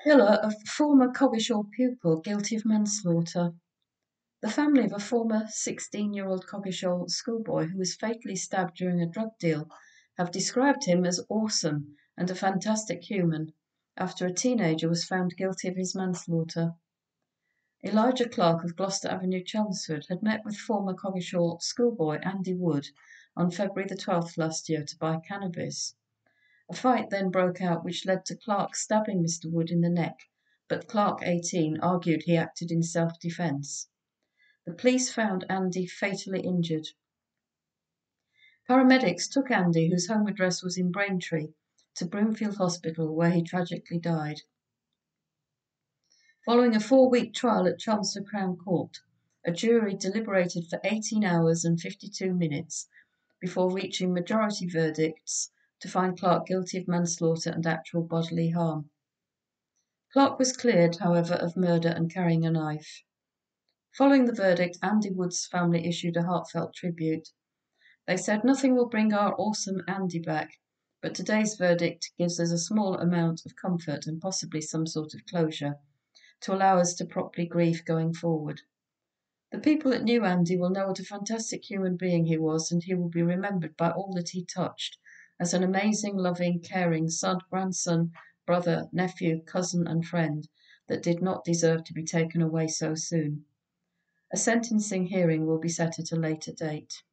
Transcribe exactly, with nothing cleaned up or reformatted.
Killer of former Coggeshall pupil guilty of manslaughter. The family of a former sixteen-year-old Coggeshall schoolboy who was fatally stabbed during a drug deal have described him as awesome and a fantastic human after a teenager was found guilty of his manslaughter. Elijah Clark of Gloucester Avenue, Chelmsford, had met with former Coggeshall schoolboy Andy Wood on February the twelfth last year to buy cannabis. A fight then broke out which led to Clark stabbing Mister Wood in the neck, but Clark, eighteen, argued he acted in self-defence. The police found Andy fatally injured. Paramedics took Andy, whose home address was in Braintree, to Broomfield Hospital, where he tragically died. Following a four-week trial at Chelmsford Crown Court, a jury deliberated for eighteen hours and fifty-two minutes before reaching majority verdicts to find Clark guilty of manslaughter and actual bodily harm. Clark was cleared, however, of murder and carrying a knife. Following the verdict, Andy Wood's family issued a heartfelt tribute. They said, "Nothing will bring our awesome Andy back, but today's verdict gives us a small amount of comfort and possibly some sort of closure to allow us to properly grieve going forward. The people that knew Andy will know what a fantastic human being he was, and he will be remembered by all that he touched as an amazing, loving, caring son, grandson, brother, nephew, cousin and friend that did not deserve to be taken away so soon." A sentencing hearing will be set at a later date.